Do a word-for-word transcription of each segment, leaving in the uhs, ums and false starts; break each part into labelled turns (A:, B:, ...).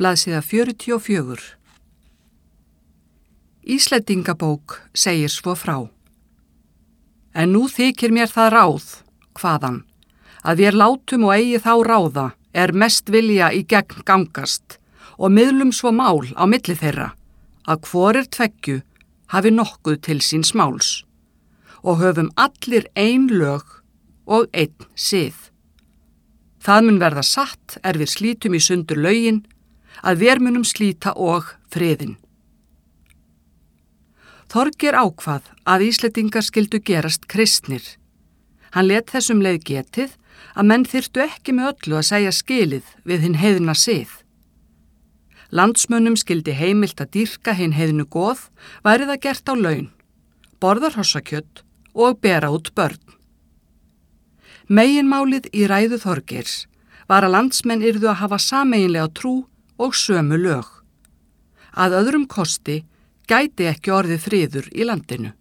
A: Blaðsíða fjörutíu og fjögur. Íslendingabók segir svo frá. En nú þykir mér það ráð, hvaðan, að vér látum og eigi þá ráða er mest vilja í gegn gangast og miðlum svo mál á milli þeirra, að hvorir tveggju hafi nokkuð til síns máls og höfum allir ein lög og einn sið. Það mun verða satt er við slítum í sundur lögin, að vér munum slíta og friðin. Þorgeir ákvað að Íslendingar skyldu gerast kristnir. Hann let þessum leið getið að menn þyrftu ekki með öllu að segja skilið við hinn heiðna sið. Landsmönnum skyldi heimilt að dýrka hinn heiðnu goð, væri það gert á laun, borða hrossakjöt og bera út börn. Meginmálið í ræðu Þorgeirs var að landsmenn yrðu að hafa sameiginlega trú og sömu lög. Að öðrum kosti gæti ekki orðið friður í landinu.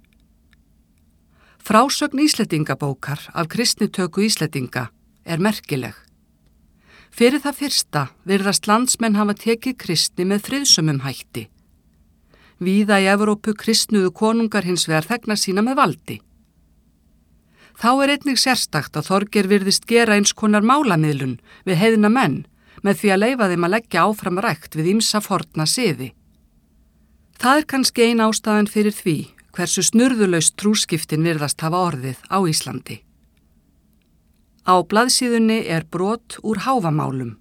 A: Frásögn Íslendingabókar af kristnitöku Íslendinga er merkileg. Fyrir það fyrsta virðast landsmenn hafa tekið kristni með friðsömum hætti. Víða í Evrópu kristnuðu konungar hins vegar þegna sína með valdi. Þá er einnig sérstakt að Þorgeir virðist gera eins konar málamiðlun við heiðna menn með því að leyfa þeim að leggja áfram rækt við ýmsa forna siði. Það er kannski ein ástæðan fyrir því hversu snurðulaust trúskiptin virðast hafa orðið á Íslandi. Á blaðsíðunni er brot úr Háfamálum.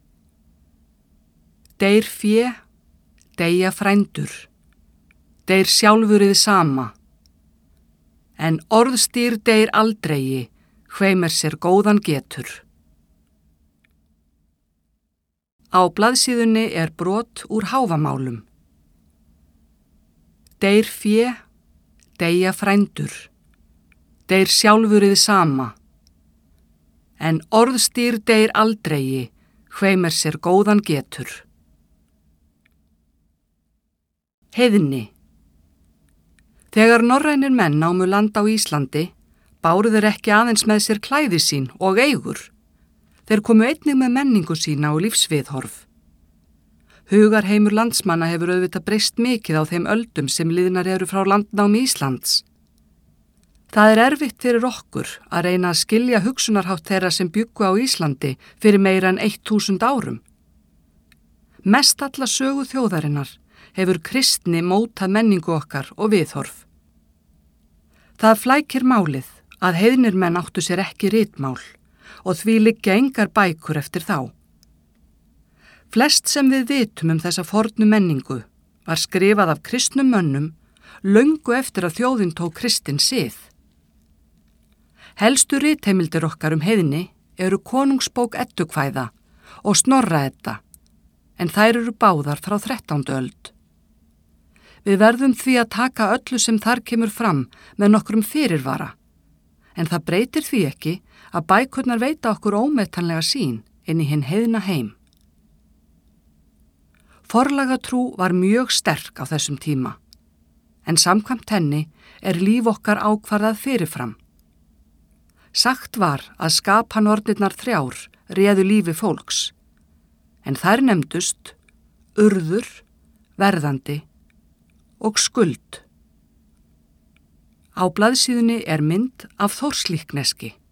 A: Deyr fé, deyja frændur, deyr sjálfurið sama, en orðstýr deyr aldrei, hveimur sér góðan getur. Á blaðsíðunni er brot úr Háfamálum. Deyr fé, deyja frændur, deyr sjálfurið sama, en orðstýr deyr aldrei, hveimur sér góðan getur. Heiðni. Þegar norrænir menn námu land á Íslandi, báru þeir ekki aðeins með sér klæði sín og eigur. Þeir komu einnig með menningu sína og lífsviðhorf. Hugarheimur landsmanna hefur auðvitað breyst mikið á þeim öldum sem liðnar eru frá landnámi Íslands. Það er erfitt fyrir okkur að reyna að skilja hugsunarhátt þeirra sem bjuggu á Íslandi fyrir meira en eitt þúsund árum. Mest alla sögu þjóðarinnar hefur kristni mótað menningu okkar og viðhorf. Það flækir málið að heiðnir menn áttu sér ekki ritmál og því liggja engar bækur eftir þá. Flest sem við vitum um þessa fornu menningu var skrifað af kristnum mönnum löngu eftir að þjóðin tók kristin sið. Helstu ritheimildir okkar um heiðni eru Konungsbók Eddukvæða og Snorra-Edda, en þær eru báðar frá þrettándu öld. Við verðum því að taka öllu sem þar kemur fram með nokkrum fyrirvara, en það breytir því ekki að bækurnar veita okkur ómetanlega sýn inn í hinn heiðna heim. Forlagatrú var mjög sterk á þessum tíma, en samkvæmt henni er líf okkar ákvarðað fyrirfram. Sagt var að skapanornirnar þrjár réðu lífi fólks, en þær nefndust urður, verðandi og skuld. Á blaðsíðunni er mynd af Þórslíkneski.